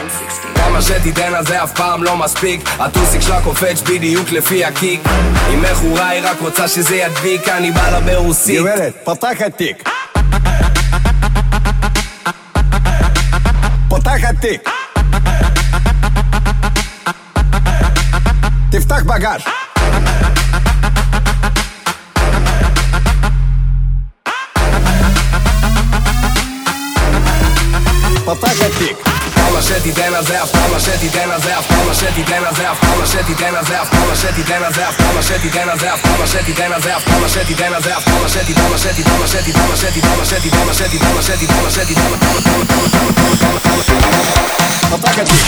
כמה שתיתן אז זה אף פעם לא מספיק. הטוסיק שלה קופץ בדיוק לפי הקיק. אם מכורה היא רק רוצה שזה ידביק. אני בא לה ברוסית. גברת, פתח התיק. פתח התיק. תפתח בגש. פתח התיק. כמה שתיתן אז זה אף כמה שתיתן אז זה אף כמה שתיתן אז זה אף כמה שתיתן אז זה אף כמה שתיתן אז זה אף כמה שתיתן אז זה אף כמה שתיתן אז זה אף כמה שתיתן אז זה אף כמה שתיתן אז זה אף כמה שתיתן אז זה אף כמה שתיתן אז זה אף כמה שתיתן אז זה אף כמה שתיתן פתח התיק.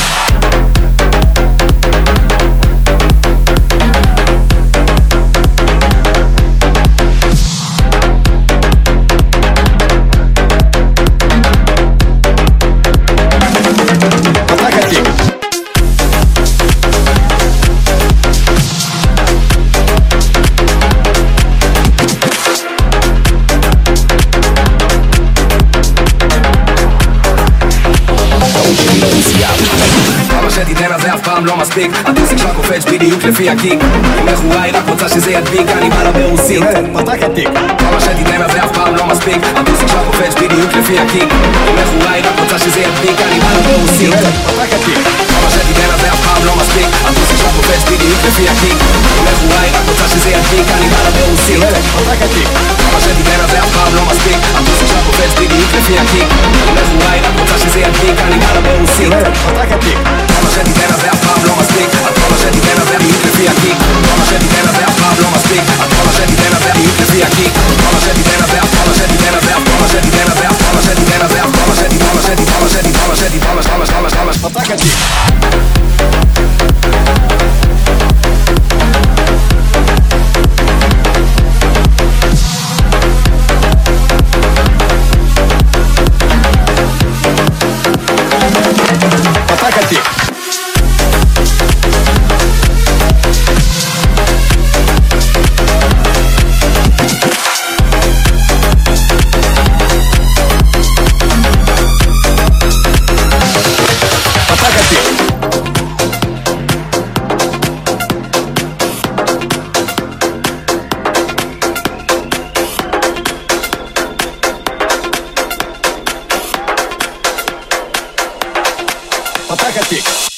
שתיתן אז זה אף פעם לא מספיק. הטוסיק שלה קופץ בדיוק לפי הקיק. אם מכורה היא רק רוצה שזה ידביק. אני בא לה ברוסית. פתח התיק. כמה שתיתן אז זה אף פעם לא מספיק. הטוסיק שלה קופץ בדיוק לפי הקיק. אם מכורה היא רק רוצה שזה ידביק. אני בא לה ברוסית. פתח התיק. כמה שתיתן אז זה אף פעם לא מספיק. הטוסיק שלה קופץ בדיוק לפי הקיק. אם מכורה היא רק רוצה שזה ידביק. אני בא לה ברוסית. פתח התיק. כמה שתיתן אז זה אף פעם לא מספיק. הטוסיק שלה קופץ בדיוק לפי הקיק. אם מכורה היא רק רוצה שזה ידביק. אני בא לה ברוסית. פתח התיק. כמה שתיתן אז זה אף פעם לא מספיק. כמה שתיתן אז זה בדיוק לפי הקיק. כמה שתיתן אז זה אף פעם לא מספיק. כמה שתיתן אז זה בדיוק לפי הקיק. כמה שתיתן אז זה אף כמה שתיתן אז זה אף כמה שתיתן אז זה אף כמה שתיתן אז זה אף כמה שתיתן כמה שתיתן כמה שתיתן כמה שתיתן כמה שתיתן פתח התיק. פתח התיק. פתח התיק.